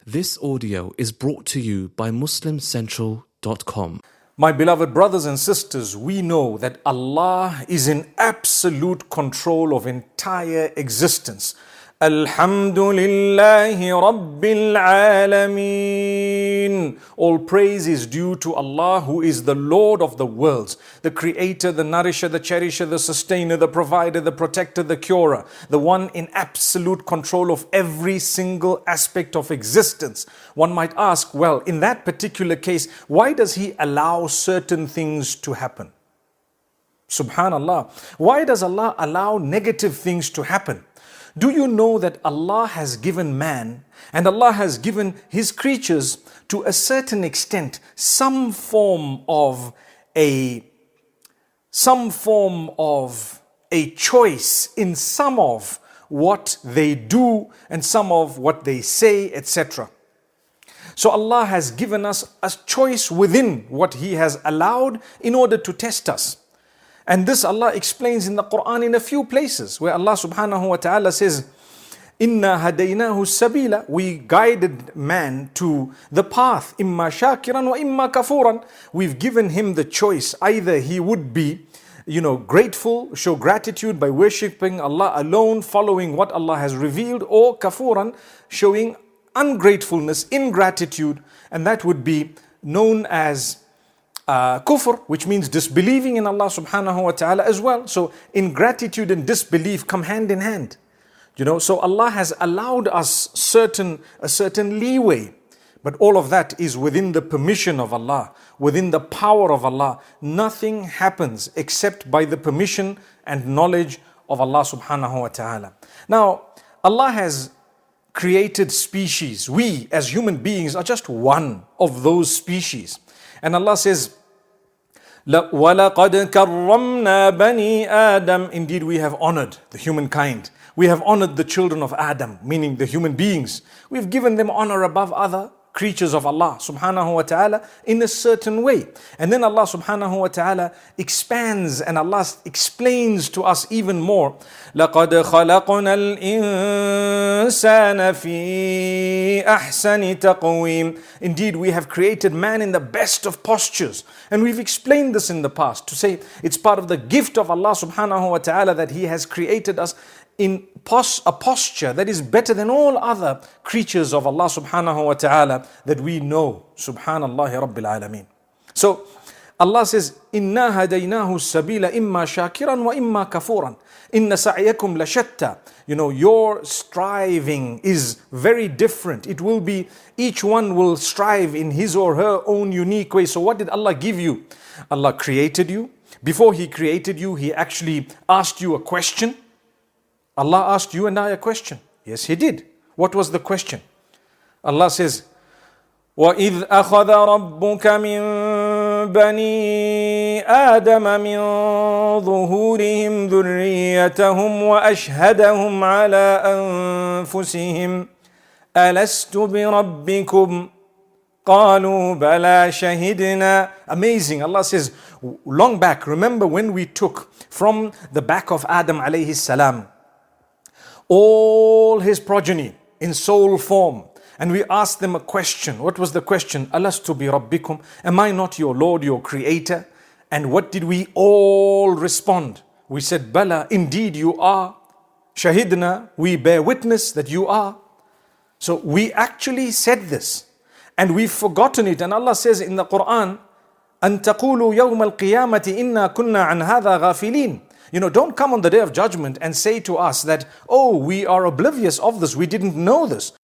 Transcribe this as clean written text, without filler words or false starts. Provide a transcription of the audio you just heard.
This audio is brought to you by MuslimCentral.com. My beloved brothers and sisters, we know that Allah is in absolute control of entire existence. Alhamdulillahi Rabbil Alameen. All praise is due to Allah, who is the Lord of the worlds, the creator, the nourisher, the cherisher, the sustainer, the provider, the protector, the curer, the one in absolute control of every single aspect of existence. One might ask, well, in that particular case, why does He allow certain things to happen? Subhanallah. Why does Allah allow negative things to happen? Do you know that Allah has given man and Allah has given His creatures to a certain extent some form of a choice in some of what they do and some of what they say, etc. So Allah has given us a choice within what He has allowed in order to test us. And this Allah explains in the Quran in a few places where Allah subhanahu wa ta'ala says, Inna hadaynahu sabila, we guided man to the path, imma shakiran wa imma kafuran. We've given him the choice. Either he would be, grateful, show gratitude by worshipping Allah alone, following what Allah has revealed, or kafuran, showing ungratefulness, ingratitude, and that would be known as kufr, which means disbelieving in Allah subhanahu wa ta'ala as well. So ingratitude and disbelief come hand in hand. So Allah has allowed us a certain leeway. But all of that is within the permission of Allah, within the power of Allah. Nothing happens except by the permission and knowledge of Allah subhanahu wa ta'ala. Now, Allah has created species. We as human beings are just one of those species. And Allah says, وَلَقَدْ كَرَّمْنَا بَنِي آدَمَ. Indeed, we have honored the humankind. We have honored the children of Adam, meaning the human beings. We've given them honor above other creatures of Allah subhanahu wa ta'ala in a certain way. And then Allah subhanahu wa ta'ala expands and Allah explains to us even more. لَقَدْ خَلَقْنَا الْإِنسَانَ فِي أَحْسَنِ تَقْوِيمٍ. Indeed, we have created man in the best of postures. And we've explained this in the past to say it's part of the gift of Allah subhanahu wa ta'ala that He has created us in a posture that is better than all other creatures of Allah subhanahu wa ta'ala that we know. Subhanallah Rabbil Alameen. So Allah says, Inna hadaynahu sabila imma shakiran wa imma kafuran. Inna sa'yakum lashatta. Your striving is very different. It will be, each one will strive in his or her own unique way. So what did Allah give you? Allah created you. Before He created you, He actually asked you a question. Allah asked you and I a question. Yes, He did. What was the question? Allah says, وَإِذْ أَخَذَ رَبُّكَ مِنْ بَنِي آدَمَ مِنْ ظُهُورِهِمْ ذُرِّيَّتَهُمْ وَأَشْهَدَهُمْ عَلَىٰ أَنفُسِهِمْ أَلَسْتُ بِرَبِّكُمْ قَالُوا بَلَا شَهِدْنَا. Amazing. Allah says, long back, remember when we took from the back of Adam alayhi salam all his progeny in soul form, and we asked them a question. What was the question? Alastu bi rabbikum? Am I not your Lord, your creator? And what did we all respond? We said, Bala, indeed you are. Shahidna, we bear witness that you are. So we actually said this and we've forgotten it. And Allah says in the Quran, أن تقولوا يوم القيامة إنا كنا عن هذا غافلين. Don't come on the day of judgment and say to us that, oh, we are oblivious of this, we didn't know this.